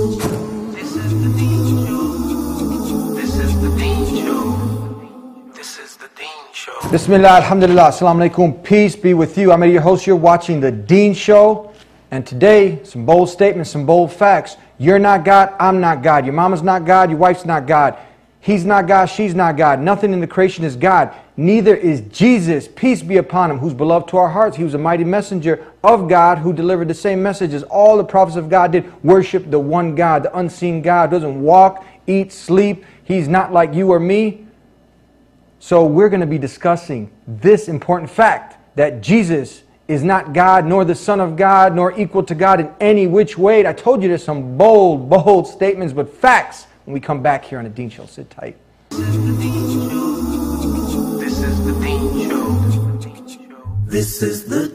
Show. This is the Dean Show. This is the Dean Show. This is the Dean Show. Bismillah, alhamdulillah, assalamu alaikum, peace be with you. I'm your host, you're watching the Dean Show. And today, some bold statements, some bold facts. You're not God, I'm not God. Your mama's not God, your wife's not God. He's not God, she's not God. Nothing in the creation is God. Neither is Jesus, peace be upon him, who's beloved to our hearts. He was a mighty messenger of God who delivered the same message as all the prophets of God did. Worship the one God, the unseen God, doesn't walk, eat, sleep. He's not like you or me. So we're going to be discussing this important fact that Jesus is not God, nor the Son of God, nor equal to God in any which way. I told you there's some bold, bold statements, but facts when we come back here on the Dean Show. Sit tight. This is the Dean Show. This is the Dean Show. This is the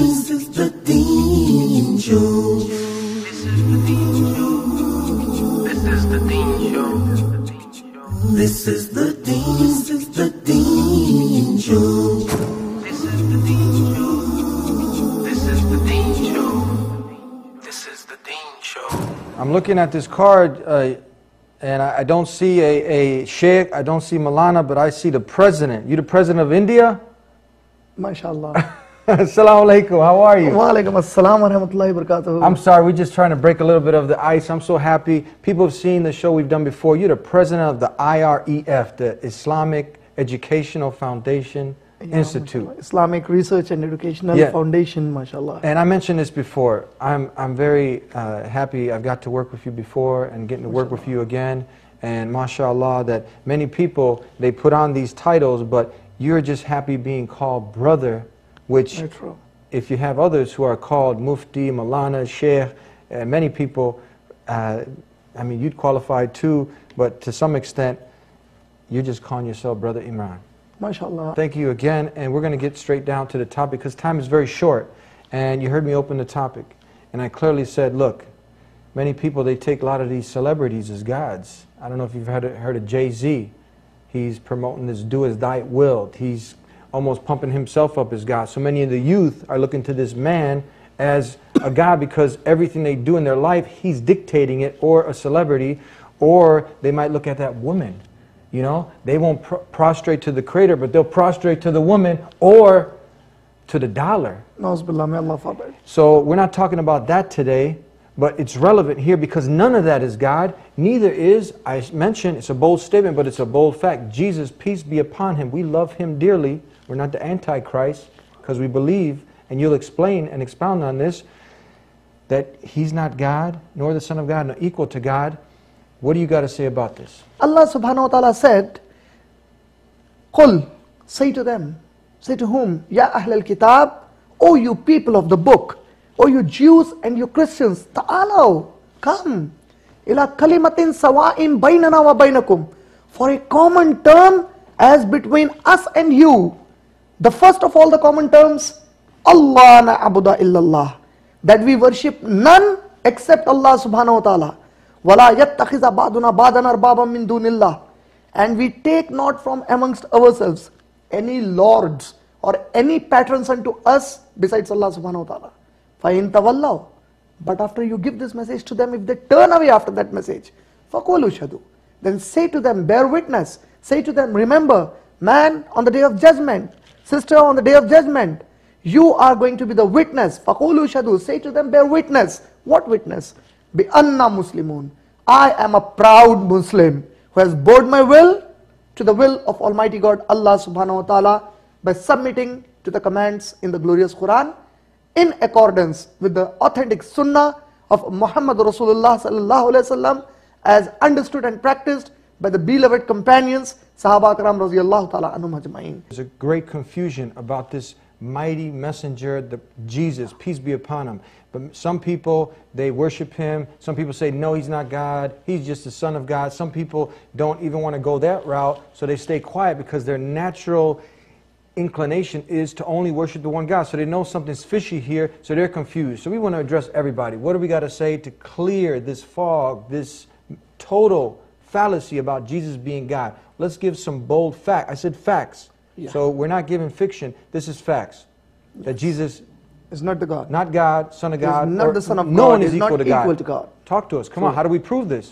Dean Show. This is the Dean Show. This is the Dean Show. This is the Dean Show. This is the Dean Show. This is the Dean Show. This is the Dean Show. I'm looking at this card, and I don't see a sheikh, I don't see Maulana, but I see the president. You the president of India? MashaAllah. Assalamu alaikum, how are you? Wa alaikum assalam wa rahmatullahi wa barakatuh. I'm sorry, we're just trying to break a little bit of the ice. I'm so happy. People have seen the show we've done before. You're the president of the IREF, the Islamic Educational Foundation Institute. Islamic Research and Educational Foundation, mashallah. And I mentioned this before. I'm very happy I've got to work with you before and getting to work with you again. And mashallah, that many people, they put on these titles, but you're just happy being called brother, which if you have others who are called Mufti, Maulana, Sheikh, and many people, I mean, you'd qualify too, but to some extent, you're just calling yourself Brother Imran. MashaAllah. Thank you again, and we're going to get straight down to the topic because time is very short. And you heard me open the topic, and I clearly said, look, many people, they take a lot of these celebrities as gods. I don't know if you've heard of Jay-Z. He's promoting this do as thy will. He's almost pumping himself up as God. So many of the youth are looking to this man as a God because everything they do in their life, he's dictating it, or a celebrity, or they might look at that woman. You know, they won't prostrate to the creator, but they'll prostrate to the woman or to the dollar. So we're not talking about that today, but it's relevant here because none of that is God. Neither is, I mentioned, it's a bold statement, but it's a bold fact. Jesus, peace be upon him. We love him dearly. We're not the Antichrist because we believe, and you'll explain and expound on this, that he's not God, nor the Son of God, nor equal to God. What do you got to say about this? Allah subhanahu wa ta'ala said, Qul, say to them, say to whom? Ya Ahl al-Kitab, O you people of the book, O you Jews and you Christians, ta'alaw, come, ila kalimatin sawa'in baynana wa baynakum, for a common term as between us and you. The first of all the common terms, Allah na'abuda illallah, that we worship none except Allah subhanahu wa ta'ala. وَلَا يَتَّخِذَ بَعْضُنَا بَعْضًا أَرْبَابًا مِّن دُونِ اللَّهِ. And we take not from amongst ourselves any lords or any patrons unto us besides Allah subhanahu wa ta'ala. فَإِن تَوَلَّوْا. But after you give this message to them, if they turn away after that message, فَقُولُوا شَهَدُوا. Then say to them, bear witness. Say to them, remember, man on the day of judgment, sister on the day of judgment, you are going to be the witness. فَقُولُوا شَهَدُوا. Say to them, bear witness. What witness? Bi-anna Muslimun. I am a proud Muslim who has bowed my will to the will of Almighty God Allah subhanahu wa ta'ala by submitting to the commands in the glorious Quran in accordance with the authentic Sunnah of Muhammad Rasulullah sallallahu alayhi wasallam as understood and practiced by the beloved companions Sahaba Karam radiyallahu ta'ala anhum ajma'in. There's a great confusion about this mighty messenger, Jesus, peace be upon him. But some people, they worship him. Some people say, no, he's not God. He's just the Son of God. Some people don't even want to go that route, so they stay quiet because their natural inclination is to only worship the one God. So they know something's fishy here, so they're confused. So we want to address everybody. What do we got to say to clear this fog, this total fallacy about Jesus being God? Let's give some bold facts. I said facts. Yeah. So we're not giving fiction. This is facts. Yes. That Jesus Is not the God. Not God, Son of He is God. not or the Son of no God. one He is is not equal to equal God. to God. Talk to us. Come on. How do we prove this?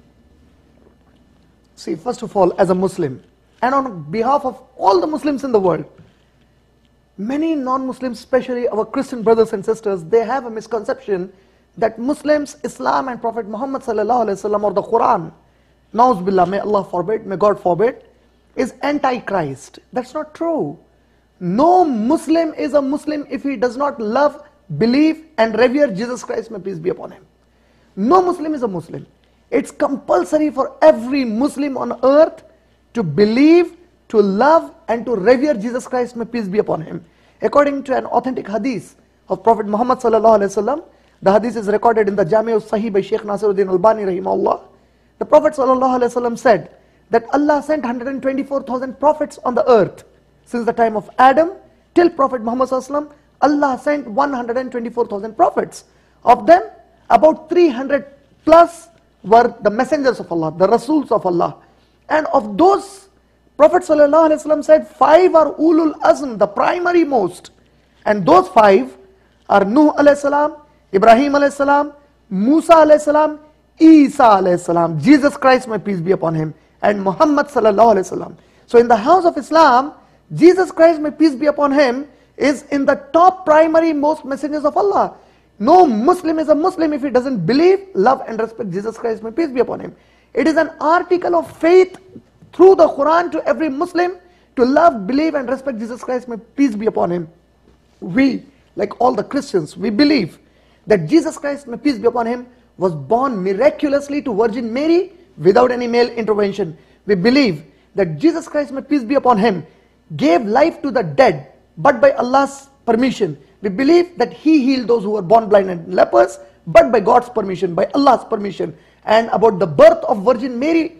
See, first of all, as a Muslim, and on behalf of all the Muslims in the world, many non-Muslims, especially our Christian brothers and sisters, they have a misconception that Muslims, Islam and Prophet Muhammad sallallahu alaihi wasallam or the Quran, na'uz billah, may Allah forbid, may God forbid, is anti-Christ. That's not true. No Muslim is a Muslim if he does not love, believe and revere Jesus Christ, may peace be upon him. No Muslim is a Muslim. It's compulsory for every Muslim on earth to believe, to love and to revere Jesus Christ, may peace be upon him. According to an authentic hadith of Prophet Muhammad sallallahu alaihi wasallam, the hadith is recorded in the Jami' al-Sahih by Sheikh Nasiruddin Albani rahimahullah. The Prophet sallallahu alaihi wasallam said that Allah sent 124,000 prophets on the earth. Since the time of Adam till Prophet Muhammad sallallahu alaihi wasallam, Allah sent 124,000 prophets. Of them, about 300 plus were the messengers of Allah, the Rasuls of Allah. And of those, Prophet sallallahu alaihi wasallam said 5 are ulul azm, the primary most. And those 5 are Nuh alayhi salam, Ibrahim alayhi salam, Musa alayhi salam, Isa alayhi salam, Jesus Christ, may peace be upon him, and Muhammad sallallahu alaihi wasallam. So in the house of Islam, Jesus Christ, may peace be upon him, is in the top primary most messengers of Allah. No Muslim is a Muslim if he doesn't believe, love and respect Jesus Christ, may peace be upon him. It is an article of faith through the Quran to every Muslim to love, believe and respect Jesus Christ, may peace be upon him. We, like all the Christians, we believe that Jesus Christ, may peace be upon him, was born miraculously to Virgin Mary without any male intervention. We believe that Jesus Christ, may peace be upon him, gave life to the dead, but by Allah's permission. We believe that he healed those who were born blind and lepers, but by God's permission, by Allah's permission. And about the birth of Virgin Mary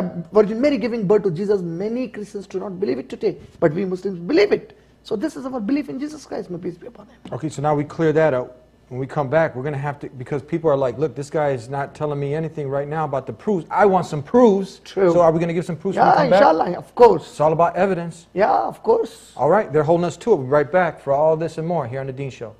giving birth to Jesus, many Christians do not believe it today, but we Muslims believe it. So this is our belief in Jesus Christ, may peace be upon him. Okay, so now we clear that up. When we come back, we're going to have to, because people are like, look, this guy is not telling me anything right now about the proofs. I want some proofs. True. So are we going to give some proofs when we Yeah, come back? inshallah, of course. It's all about evidence. Yeah, of course. All right, they're holding us to it. We'll be right back for all this and more here on The Deen Show.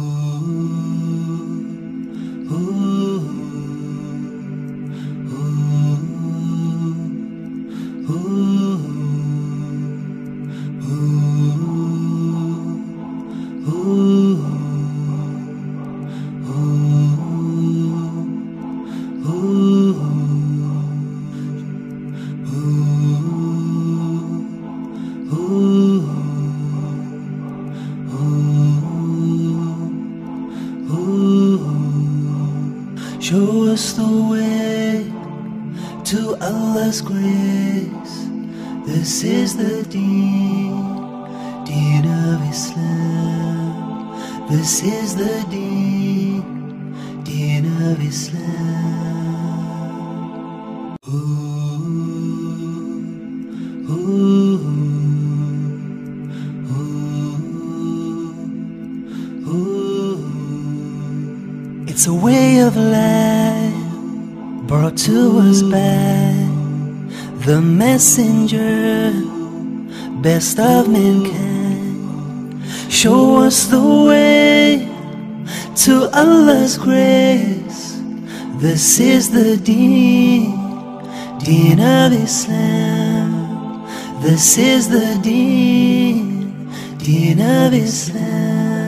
Show us the way to Allah's grace. This is the Deen of Islam. This is the Deen of Islam. It's a way of life brought to us by the messenger, best of mankind. Show us the way to Allah's grace. This is the Deen of Islam. This is the Deen of Islam.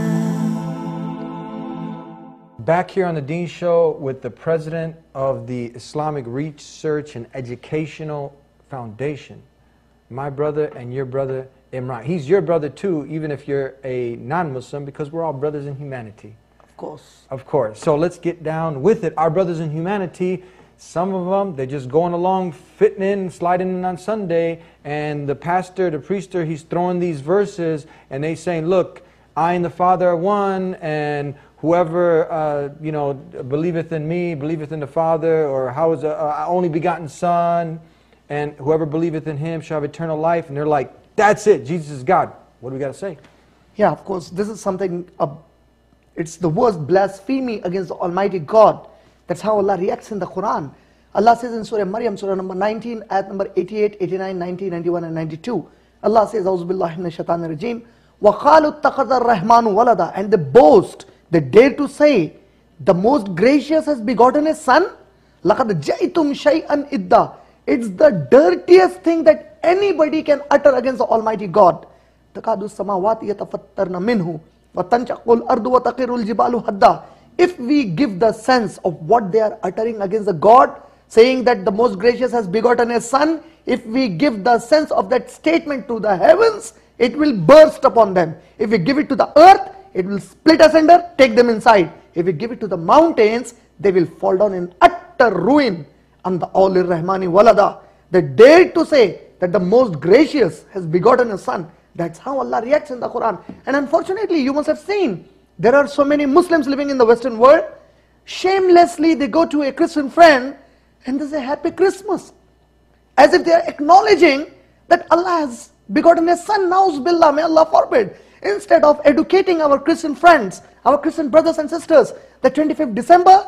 Back here on The Deen Show with the president of the Islamic Research and Educational Foundation, my brother and your brother Imran. He's your brother too, even if you're a non-Muslim, because we're all brothers in humanity. Of course. Of course. So let's get down with it. Our brothers in humanity, some of them, they're just going along, fitting in, sliding in on Sunday, and the pastor, the priester, he's throwing these verses, and they saying, look, I and the Father are one, and whoever believeth in me, believeth in the Father, or how is a only begotten Son, and whoever believeth in him shall have eternal life. And they're like, that's it, Jesus is God. What do we got to say? Yeah, of course, this is something, it's the worst blasphemy against the Almighty God. That's how Allah reacts in the Quran. Allah says in Surah Maryam, Surah number 19, ayat number 88, 89, 90, 91 and 92. Allah says, Auzu billahi minash shaitanir rajeem. وَقَالُوا اتَّخَذَ الرَّحْمَنُ وَلَدًا, and they boast, they dare to say, the most gracious has begotten a son. لَقَدْ جَئْتُمْ شَيْئًا إِدَّا. It's the dirtiest thing that anybody can utter against the Almighty God. تَكَادُ السَّمَاوَاتِ يَتَفَطَّرْنَ مِنْهُ وَتَنْشَقُّ الْأَرْضُ وَتَخِرُّ الْجِبَالُ هَدًّا. If we give the sense of what they are uttering against the God, saying that the most gracious has begotten a son, if we give the sense of that statement to the heavens, it will burst upon them. If we give it to the earth, it will split asunder, take them inside. If we give it to the mountains, they will fall down in utter ruin. And the Awlir Rahmani Walada, they dared to say that the most gracious has begotten a son. That's how Allah reacts in the Quran. And unfortunately, you must have seen, there are so many Muslims living in the Western world, shamelessly they go to a Christian friend and they say Happy Christmas, as if they are acknowledging that Allah has begotten a son. Na'uz billah, may Allah forbid. Instead of educating our Christian friends, our Christian brothers and sisters, that 25th December,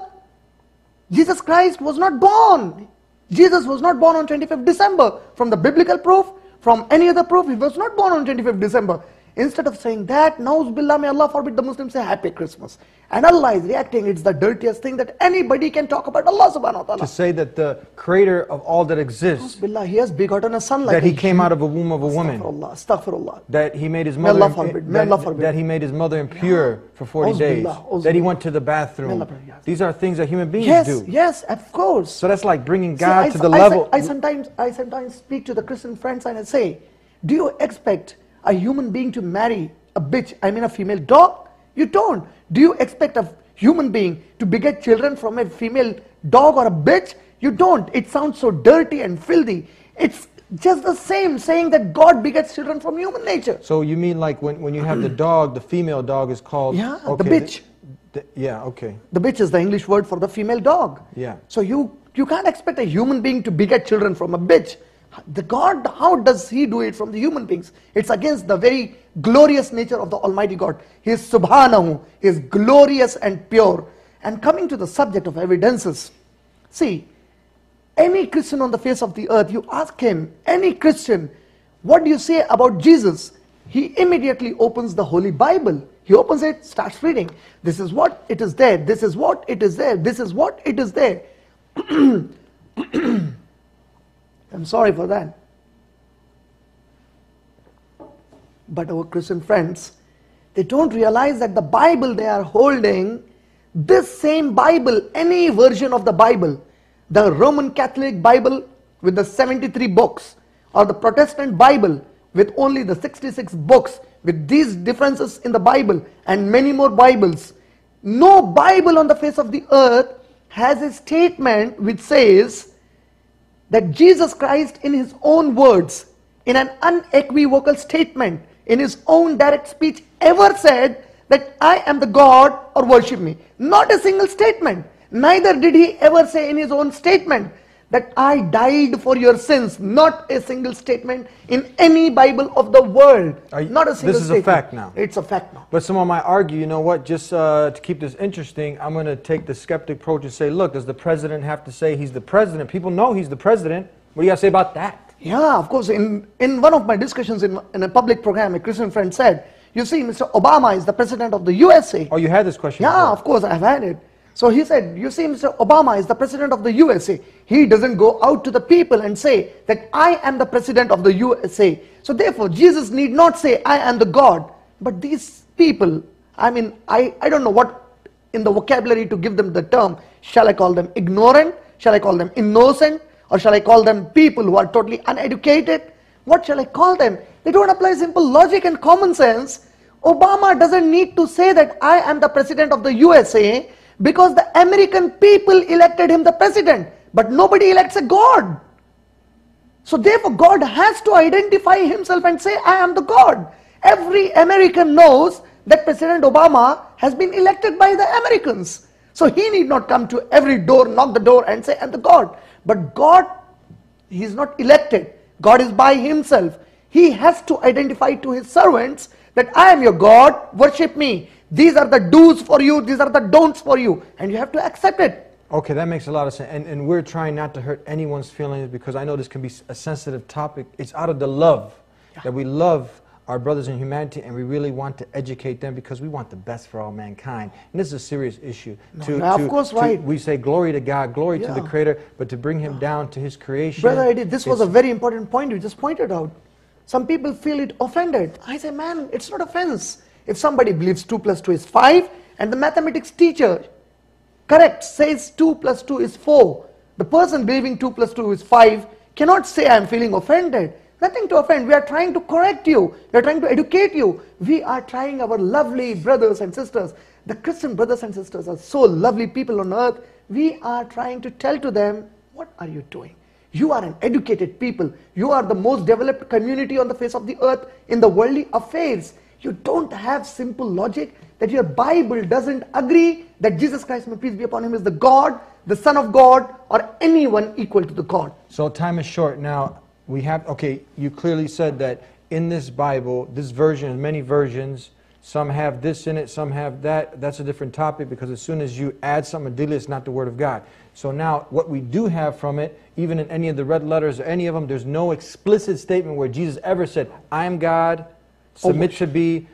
Jesus Christ was not born. Jesus was not born on 25th December. From the biblical proof, from any other proof, he was not born on 25th December. Instead of saying that, Na'uz billah, may Allah forbid, the Muslims say Happy Christmas. And Allah is reacting, it's the dirtiest thing that anybody can talk about Allah subhanahu wa ta'ala. To say that the creator of all that exists, Na'uz billah, he has begotten a son like that he came out of a womb of a woman, Astaghfirullah. that he made his May mother Allah forbid, may Allah forbid. that he made his mother impure for 40 days, that he went to the bathroom. These are things that human beings do. Yes, of course. So that's like bringing See, God to the level. I sometimes speak to the Christian friends and I say, do you expect a human being to marry a bitch, I mean a female dog? You don't. Do you expect a human being to beget children from a female dog or a bitch? You don't. It sounds so dirty and filthy. It's just the same saying that God begets children from human nature. So you mean like when you have the dog, the female dog is called... Yeah, okay, the bitch. Yeah, okay. The bitch is the English word for the female dog. Yeah. So you can't expect a human being to beget children from a bitch. The God, how does he do it from the human beings? It's against the very glorious nature of the Almighty God. He is subhanahu, he is glorious and pure. And coming to the subject of evidences, see, any Christian on the face of the earth, you ask him, any Christian, what do you say about Jesus? He immediately opens the Holy Bible. He opens it, starts reading. This is what it is there, this is what it is there, this is what it is there. I'm sorry for that. But our Christian friends, they don't realize that the Bible they are holding, this same Bible, any version of the Bible, the Roman Catholic Bible with the 73 books, or the Protestant Bible with only the 66 books, with these differences in the Bible and many more Bibles, no Bible on the face of the earth has a statement which says that Jesus Christ in his own words, in an unequivocal statement, in his own direct speech ever said that I am the God or worship me. Not a single statement. Neither did he ever say in his own statement that I died for your sins. Not a single statement in any Bible of the world. Not a single statement. This is a fact now. It's a fact now. But someone might argue, you know what, just to keep this interesting, I'm going to take the skeptic approach and say, look, does the president have to say he's the president? People know he's the president. What do you got to say about that? Yeah, of course. In one of my discussions in a public program, a Christian friend said, you see, Mr. Obama is the president of the USA. Oh, you had this question? Yeah, before. of course, I've had it. So he said, you see, Mr. Obama is the president of the USA. He doesn't go out to the people and say that I am the president of the USA. So therefore, Jesus need not say I am the God. But these people, I mean, I don't know what in the vocabulary to give them the term. Shall I call them ignorant? Shall I call them innocent? Or shall I call them people who are totally uneducated? What shall I call them? They don't apply simple logic and common sense. Obama doesn't need to say that I am the president of the USA, because the American people elected him the president, but nobody elects a God. So therefore God has to identify himself and say, I am the God. Every American knows that President Obama has been elected by the Americans. So he need not come to every door, knock the door and say, I am the God. But God, he is not elected. God is by himself. He has to identify to his servants that I am your God, worship me. These are the do's for you, these are the don'ts for you, and you have to accept it. Okay, that makes a lot of sense. And we're trying not to hurt anyone's feelings, because I know this can be a sensitive topic. It's out of the love that we love our brothers in humanity, and we really want to educate them because we want the best for all mankind. And this is a serious issue. Of course, right. We say glory to God, glory to the Yeah. Creator, but to bring Him down to His creation. Brother Eddie, this was a it's- very important point you just pointed out. Some people feel it offended. I say, man, it's not offense. If somebody believes 2 plus 2 is 5, and the mathematics teacher, correct, says 2 plus 2 is 4, the person believing 2 plus 2 is 5 cannot say, I am feeling offended. Nothing to offend. We are trying to correct you. We are trying to educate you. We are trying, our lovely brothers and sisters. The Christian brothers and sisters are so lovely people on earth. We are trying to tell to them, what are you doing? You are an educated people. You are the most developed community on the face of the earth in the worldly affairs. You don't have simple logic that your Bible doesn't agree that Jesus Christ, may peace be upon Him, is the God, the Son of God, or anyone equal to the God. So time is short. Now, we have, okay, you clearly said that in this Bible, this version, many versions, some have this in it, some have that. That's a different topic, because as soon as you add something, it's not the Word of God. So now, what we do have from it, even in any of the red letters or any of them, there's no explicit statement where Jesus ever said, I am God, submit to be,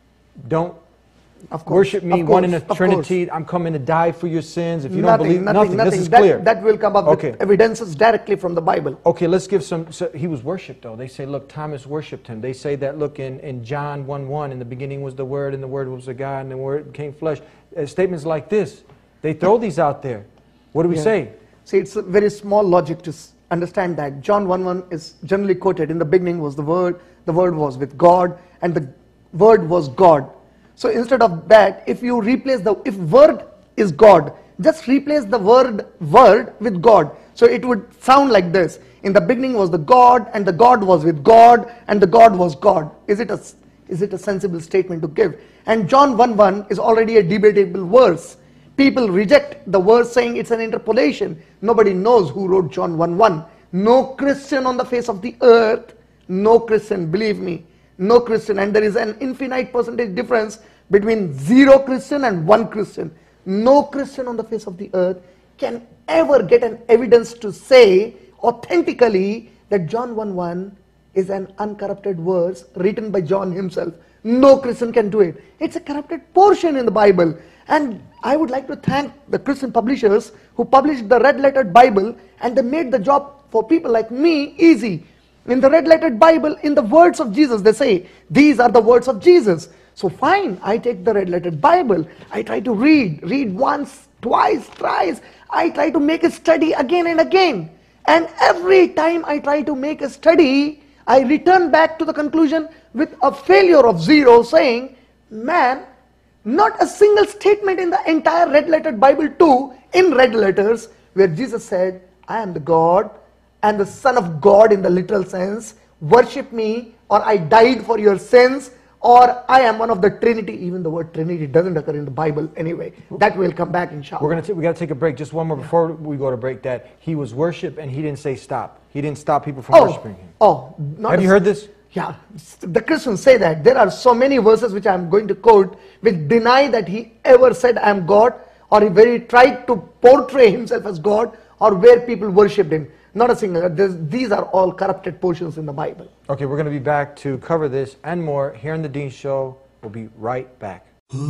don't Of course, worship me, of one in course, a of Trinity, course. I'm coming to die for your sins. If you don't believe, nothing. This is that, clear. That will come up Okay. with evidences directly from the Bible. Okay, let's give some. So he was worshipped, though. They say, look, Thomas worshipped him. They say that, look, in John 1:1, in the beginning was the Word, and the Word was the God, and the Word became flesh. Statements like this, they throw these out there. What do we say? See, it's a very small logic to understand that. John 1:1 is generally quoted. In the beginning was the Word was with God, and the Word was God. So instead of that, if you replace if Word is God, just replace the word with God. So it would sound like this. In the beginning was the God, and the God was with God, and the God was God. Is it a sensible statement to give? And John 1:1 is already a debatable verse. People reject the verse saying it's an interpolation. Nobody knows who wrote John 1:1. No Christian on the face of the earth, no Christian, believe me, no Christian, and there is an infinite percentage difference between 0 Christian and 1 Christian. No Christian on the face of the earth can ever get an evidence to say authentically that John 1:1 is an uncorrupted verse written by John himself. No Christian can do it. It's a corrupted portion in the Bible. And I would like to thank the Christian publishers who published the red-lettered Bible, and they made the job for people like me easy. In the red-lettered Bible, in the words of Jesus, they say, these are the words of Jesus. So fine, I take the red-lettered Bible, I try to read once, twice, thrice. I try to make a study again and again. And every time I try to make a study, I return back to the conclusion with a failure of 0, saying, man, not a single statement in the entire red-lettered Bible too, in red letters, where Jesus said, I am the God and the Son of God in the literal sense, worship me, or I died for your sins, or I am one of the Trinity. Even the word Trinity doesn't occur in the Bible anyway. That will come back, inshallah. We got to take a break. Just one more before we go to break. That he was worshipped, and he didn't say stop. He didn't stop people from worshiping him. Have you heard this? Yeah, the Christians say that. There are so many verses which I am going to quote which deny that he ever said I am God, or where he tried to portray himself as God, or where people worshipped him. Not a single. These are all corrupted portions in the Bible. Okay, we're going to be back to cover this and more here in the Dean Show. We'll be right back.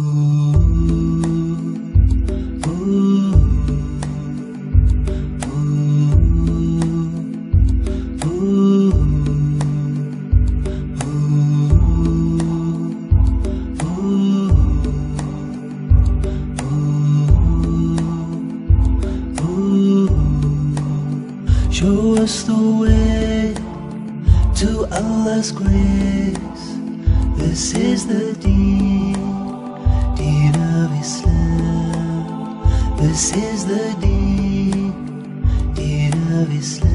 Show us the way to Allah's grace. This is the deen of Islam. This is the deen of Islam.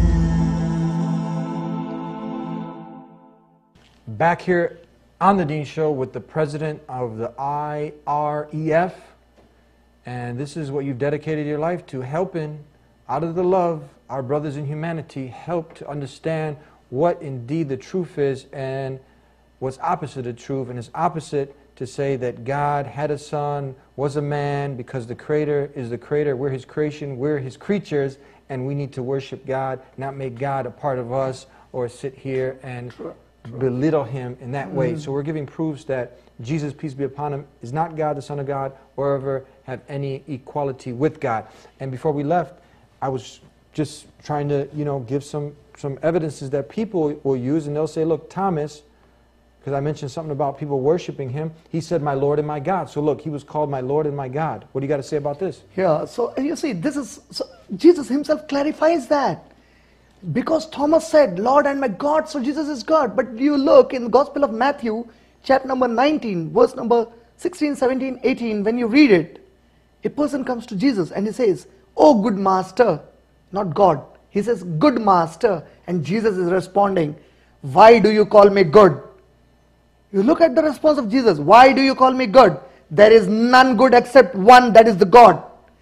Back here on the Dean Show with the president of the IREF. And this is what you've dedicated your life to, helping out of the love our brothers in humanity, help to understand what indeed the truth is and what's opposite of truth. And it's opposite to say that God had a son, was a man, because the Creator is the Creator. We're His creation, we're His creatures, and we need to worship God, not make God a part of us or sit here and belittle him in that way. So we're giving proofs that Jesus, peace be upon him, is not God, the Son of God, or ever have any equality with God. And before we left, I was just trying to, give some evidences that people will use, and they'll say, look, Thomas, because I mentioned something about people worshiping him, he said, my Lord and my God. So look, he was called my Lord and my God. What do you got to say about this? Yeah, so you see, Jesus himself clarifies that. Because Thomas said, Lord and my God, so Jesus is God. But you look in the Gospel of Matthew, chapter number 19, verse number 16, 17, 18, when you read it, a person comes to Jesus and he says, oh good master, not God. He says, good master. And Jesus is responding, why do you call me good? You look at the response of Jesus, why do you call me good? There is none good except one, that is the God.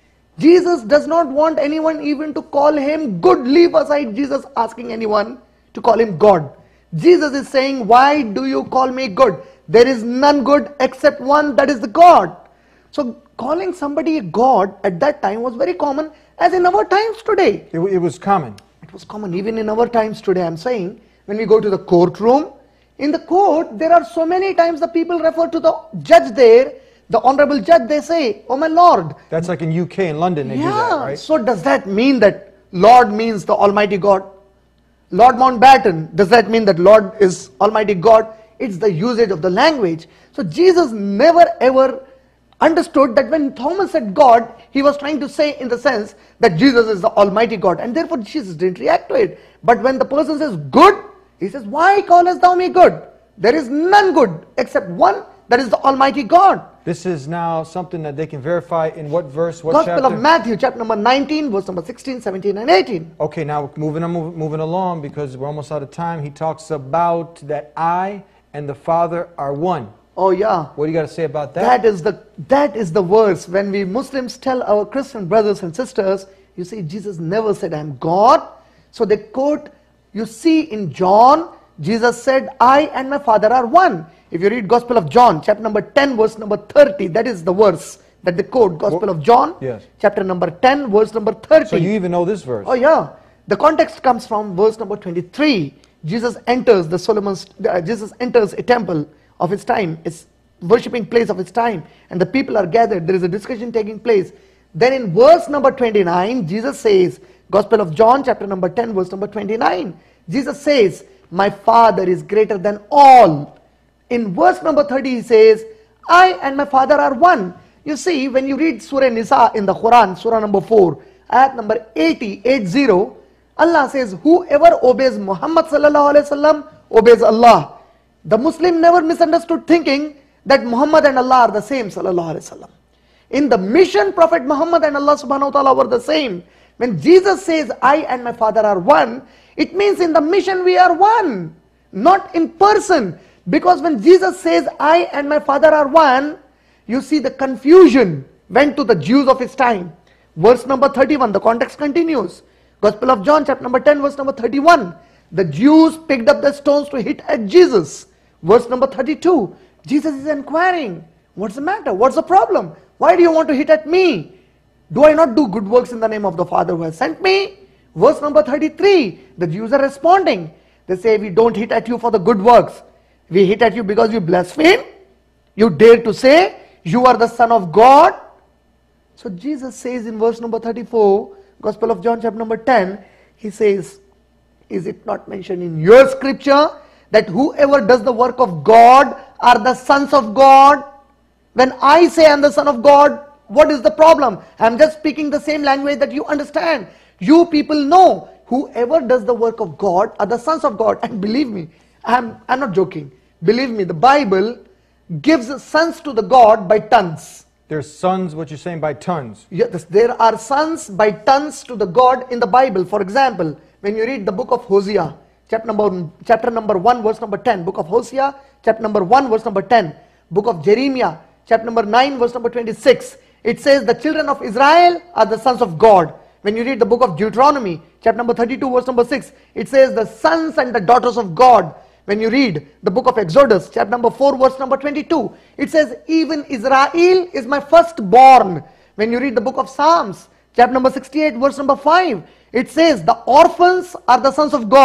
Jesus does not want anyone even to call him good. Leave aside Jesus asking anyone to call him God. Jesus is saying, why do you call me good? There is none good except one, that is the God. So calling somebody a God at that time was very common, as in our times today. It was common. It was common even in our times today. I'm saying, when we go to the courtroom, in the court, there are so many times the people refer to the judge there, the honorable judge, they say, oh my Lord. That's like in UK, in London, they do that, right? So does that mean that Lord means the Almighty God? Lord Mountbatten, does that mean that Lord is Almighty God? It's the usage of the language. So Jesus never ever understood that when Thomas said God, he was trying to say in the sense that Jesus is the Almighty God, and therefore Jesus didn't react to it. But when the person says good, he says, why callest thou me good? There is none good except one, that is the Almighty God. This is now something that they can verify in what verse, what Gospel chapter? of Matthew, chapter number 19, verse number 16, 17, and 18. Okay, now moving along, because we're almost out of time. He talks about that I and the Father are one. Oh yeah. What do you got to say about that? That is the verse. When we Muslims tell our Christian brothers and sisters, you see, Jesus never said, I am God. So they quote, you see in John, Jesus said, I and my Father are one. If you read Gospel of John, chapter number 10, verse number 30, that is the verse that they quote. Gospel of John, yes. Chapter number 10, verse number 30. So you even know this verse? Oh yeah. The context comes from verse number 23. Jesus enters Jesus enters a temple of his time, its worshipping place of his time, and the people are gathered. There is a discussion taking place. Then in verse number 29, Jesus says, Gospel of John, chapter number 10, verse number 29, Jesus says, my Father is greater than all. In verse number 30, he says, I and my Father are one. You see, when you read Surah Nisa in the Quran, Surah number 4, ayat number 80, Allah says, whoever obeys Muhammad sallallahu alaihi wasallam obeys Allah. The Muslim never misunderstood thinking that Muhammad and Allah are the same sallallahu alaihi wasallam. In the mission, Prophet Muhammad and Allah subhanahu wa ta'ala were the same. When Jesus says, I and my Father are one, it means in the mission we are one, not in person. Because when Jesus says, I and my Father are one, you see the confusion went to the Jews of his time. Verse number 31, the context continues. Gospel of John, chapter number 10, verse number 31. The Jews picked up the stones to hit at Jesus. Verse number 32, Jesus is inquiring, what's the matter? What's the problem? Why do you want to hit at me? Do I not do good works in the name of the Father who has sent me? Verse number 33, the Jews are responding. They say, we don't hit at you for the good works. We hit at you because you blaspheme. You dare to say you are the Son of God. So Jesus says in verse number 34, Gospel of John chapter number 10, he says, is it not mentioned in your scripture that whoever does the work of God are the sons of God? When I say I am the Son of God, what is the problem? I am just speaking the same language that you understand. You people know whoever does the work of God are the sons of God. And believe me, I'm not joking. Believe me, the Bible gives sons to the God by tons. There's sons, what you're saying, by tons. Yes, there are sons by tons to the God in the Bible. For example, when you read the book of Hosea, chapter number 1, verse number 10. Book of Hosea, chapter number 1, verse number 10. Book of Jeremiah, chapter number 9, verse number 26. It says the children of Israel are the sons of God. When you read the book of Deuteronomy, chapter number 32, verse number 6, it says the sons and the daughters of God. When you read the book of Exodus, chapter number 4, verse number 22, it says, even Israel is my firstborn. When you read the book of Psalms, chapter number 68, verse number 5, it says, the orphans are the sons of God.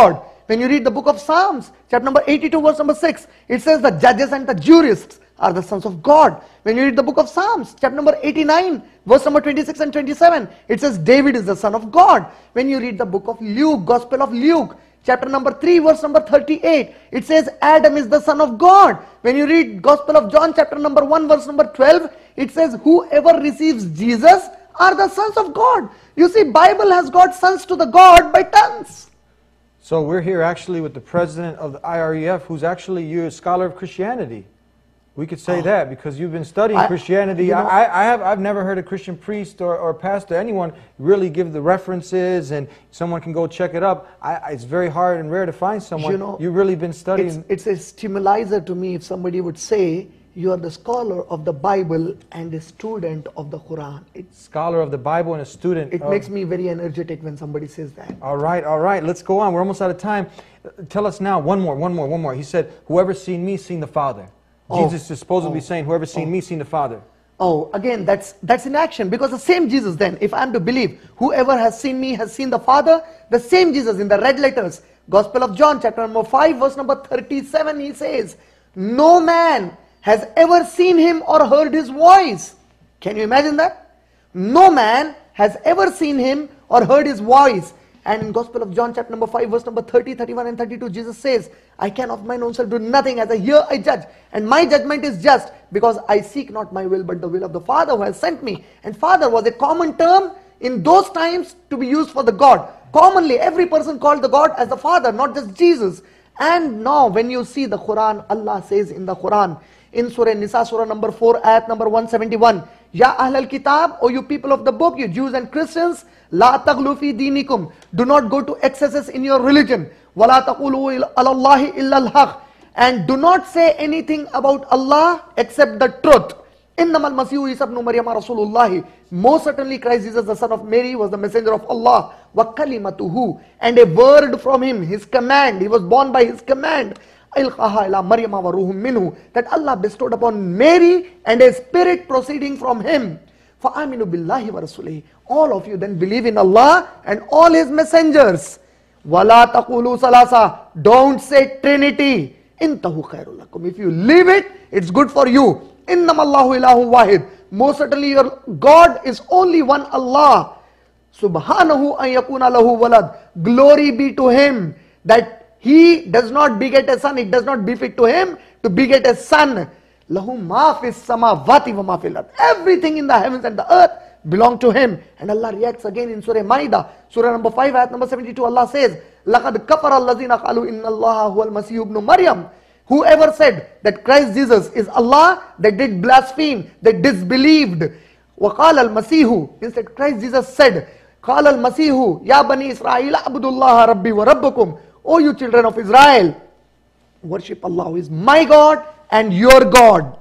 When you read the book of Psalms, chapter number 82, verse number 6, it says the judges and the jurists are the sons of God. When you read the book of Psalms, chapter number 89, verse number 26 and 27, it says David is the son of God. When you read the book of Luke, Gospel of Luke, chapter number 3, verse number 38, it says Adam is the son of God. When you read Gospel of John, chapter number 1, verse number 12, it says whoever receives Jesus are the sons of God. You see, Bible has got sons to the God by tons. So we're here actually with the president of the IREF, who's actually you're a scholar of Christianity. We could say that because you've been studying Christianity. You know, I've never heard a Christian priest or pastor, anyone really give the references, and someone can go check it up. It's very hard and rare to find someone. You know, you've really been studying. It's a stimulator to me if somebody would say you are the scholar of the Bible and a student of the Quran. Scholar of the Bible and a student. It makes me very energetic when somebody says that. All right. Let's go on. We're almost out of time. Tell us now. One more. He said, "Whoever's seen me, seen the Father." Jesus is supposedly saying, "Whoever's seen me, seen the Father." Oh, again, that's in action, because the same Jesus then, if I'm to believe, whoever has seen me has seen the Father, the same Jesus in the red letters, Gospel of John, chapter number 5, verse number 37, he says, "No man has ever seen him or heard his voice." Can you imagine that? No man has ever seen him or heard his voice. And in Gospel of John, chapter number 5, verse number 30, 31 and 32, Jesus says, "I can of mine own self do nothing. As I hear, I judge. And my judgment is just, because I seek not my will, but the will of the Father who has sent me." And Father was a common term in those times to be used for the God. Commonly, every person called the God as the Father, not just Jesus. And now, when you see the Quran, Allah says in the Quran, in Surah Nisa, Surah number 4, ayat number 171, "Ya Ahlal Kitab, O you people of the book, you Jews and Christians, La taghlu fi dinikum, do not go to excesses in your religion. Wala taqulu ala Allahi illa al-haq, and do not say anything about Allah except the truth. Innamal Masihu Isa ibn Maryam Rasulullah, most certainly Christ Jesus, the son of Mary, was the messenger of Allah. Wa kalimatuhu, and a word from him, his command. He was born by his command. Ilqaha ila Maryam wa ruhum minhu, that Allah bestowed upon Mary, and a spirit proceeding from him. فَآمِنُوا بِاللَّهِ وَرَسُولِهِ, all of you then believe in Allah and all His messengers. وَلَا تَقُولُوا ثَلَاثَةً, don't say Trinity. إِنْتَهُ خَيْرٌ لَكُمْ, if you leave it, it's good for you. إِنَّمَا اللَّهُ إِلَهٌ وَاحِدٌ, most certainly your God is only one Allah. سُبْحَانَهُ أَن يَكُونَ لَهُ وَلَدٌ, glory be to Him that He does not beget a son. It does not befit to Him to beget a son. Lahu ma fis samawati wa ma fil ard, everything in the heavens and the earth belong to Him. And Allah reacts again in Surah Ma'idah, Surah number 5, ayat number 72. Allah says, "Laqad kafara allazina qalu inna Allaha huwal Masih ibn Maryam." Whoever said that Christ Jesus is Allah, they did blaspheme, they disbelieved. Wa qala al-Masihu, instead Christ Jesus said, "Qala al-Masihu ya bani Israel abudullaha rabbi wa rabbukum." O you children of Israel, worship Allah who is my God and your God.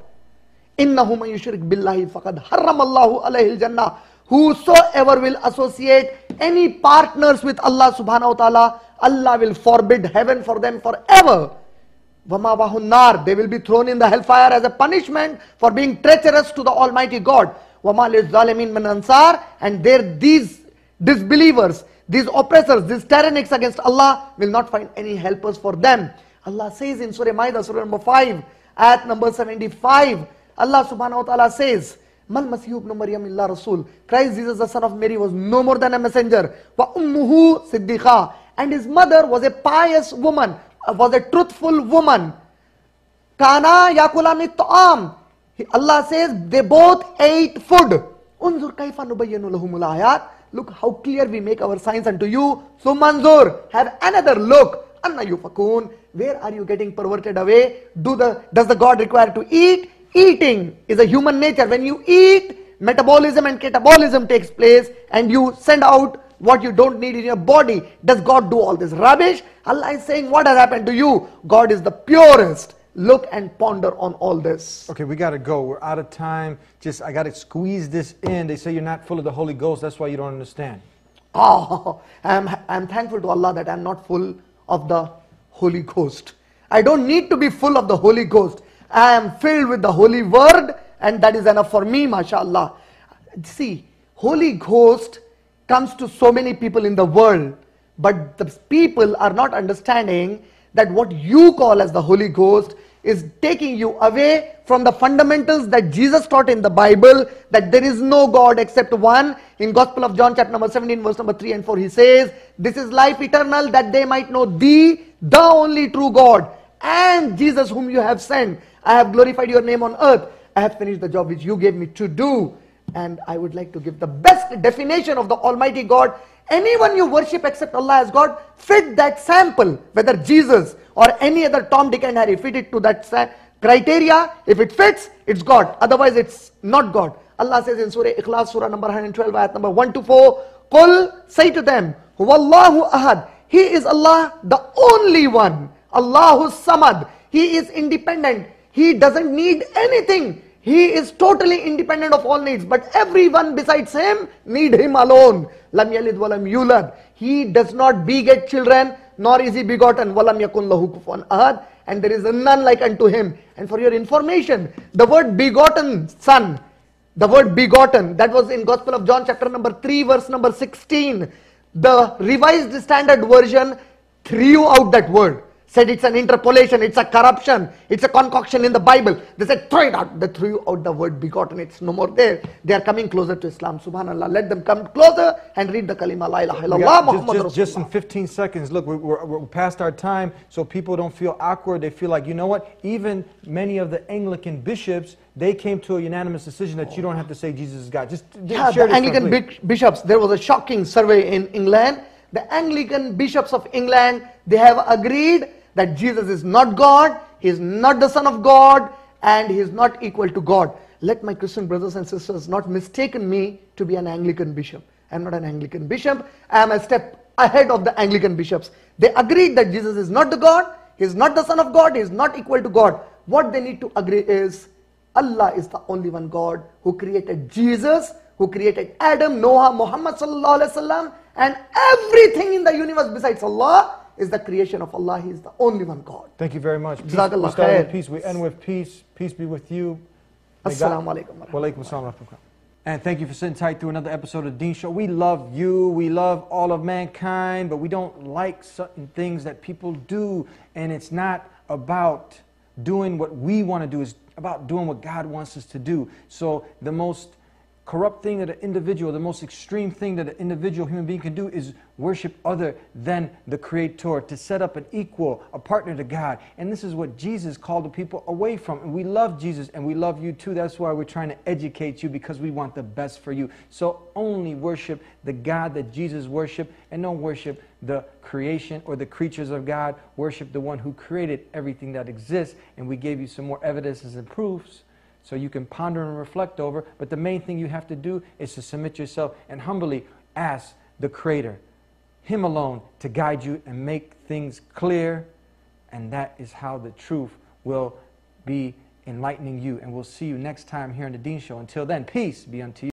Innahu man yushrik billahi faqad harrama Allahu alayhi al-jannah, whosoever will associate any partners with Allah subhanahu wa ta'ala, Allah will forbid heaven for them forever. Wama wahun nar, they will be thrown in the hellfire as a punishment for being treacherous to the Almighty God. Wama lizzalimin min ansar, and these disbelievers, these oppressors, these tyrannics against Allah will not find any helpers for them. Allah says in Surah Ma'idah, Surah number 5, ayat number 75, Allah subhanahu wa ta'ala says, "Mal Masihu ibn Maryam illa Rasul." Christ Jesus, the son of Mary, was no more than a messenger. Wa ummuhu siddiqa, and his mother was a pious woman, was a truthful woman. Kana yakulani ta'am, Allah says they both ate food. Unzur kayfa nubayyinu lahumul ayat, look how clear we make our signs unto you. So manzur, have another look. Anna yufakun, where are you getting perverted away? Does the God require to eat? Eating is a human nature. When you eat, metabolism and catabolism takes place, and you send out what you don't need in your body. Does God do all this rubbish? Allah is saying, what has happened to you? God is the purest. Look and ponder on all this. Okay, we got to go. We're out of time. I got to squeeze this in. They say you're not full of the Holy Ghost. That's why you don't understand. Oh, I'm thankful to Allah that I'm not full of the Holy Ghost. I don't need to be full of the Holy Ghost. I am filled with the Holy Word, and that is enough for me, mashallah. See, Holy Ghost comes to so many people in the world, But the people are not understanding that what you call as the Holy Ghost is taking you away from the fundamentals that Jesus taught in the Bible, that there is no God except one. In Gospel of John chapter number 17 verse number 3 and 4 he says, this is life eternal, that they might know thee, the only true God, and Jesus whom you have sent. I have glorified your name on earth. I have finished the job which you gave me to do. And I would like to give the best definition of the Almighty God. Anyone you worship except Allah as God, fit that sample, whether Jesus or any other Tom, Dick and Harry, fit it to that criteria. If it fits, it's God. Otherwise, it's not God. Allah says in Surah Ikhlas, Surah number 112, ayat number 1 to 4, Qul, say to them, Huwallahu ahad. He is Allah, the only one. Allahu samad. He is independent. He doesn't need anything. He is totally independent of all needs, but everyone besides him need him alone. Lam yalid walam yulad. He does not beget children, nor is he begotten. Walam yakun lahu kufuwan ahad. And there is none like unto him. And for your information, the word begotten son, the word begotten, that was in Gospel of John chapter number 3 verse number 16. The Revised Standard Version threw out that word. Said it's an interpolation, it's a corruption, it's a concoction in the Bible. They said throw it out. They threw out the word begotten. It's no more there. They are coming closer to Islam. Subhanallah. Let them come closer and read the kalima la ilaha illallah Muhammad Rasulullah. Just in 15 seconds. Look, we're past our time, so people don't feel awkward. They feel like, you know what? Even many of the Anglican bishops, they came to a unanimous decision that you don't have to say Jesus is God. Just share the Anglican bishops. There was a shocking survey in England. The Anglican bishops of England, they have agreed that Jesus is not God, he is not the Son of God, and he is not equal to God. Let my Christian brothers and sisters not mistaken me to be an Anglican bishop. I am not an Anglican bishop. I am a step ahead of the Anglican bishops. They agreed that Jesus is not the God, he is not the Son of God, he is not equal to God. What they need to agree is Allah is the only one God who created Jesus, who created Adam, Noah, Muhammad sallallahu alaihi wasallam, and everything in the universe besides Allah is the creation of Allah. He is the only one God. Thank you very much. We Jazakallah start with khair. peace. We end with peace. Peace be with you. Assalamu alaikum. Wa alaikum assalam. And thank you for sitting tight through another episode of Deen Show. We love you. We love all of mankind, but we don't like certain things that people do. And it's not about doing what we want to do. It's about doing what God wants us to do. So the most corrupt thing that an individual, the most extreme thing that an individual human being can do is worship other than the Creator, to set up an equal, a partner to God. And this is what Jesus called the people away from. And we love Jesus and we love you too. That's why we're trying to educate you, because we want the best for you. So only worship the God that Jesus worshiped, and don't worship the creation or the creatures of God. Worship the one who created everything that exists. And we gave you some more evidences and proofs so you can ponder and reflect over. But the main thing you have to do is to submit yourself and humbly ask the Creator, Him alone, to guide you and make things clear. And that is how the truth will be enlightening you. And we'll see you next time here on the Deen Show. Until then, peace be unto you.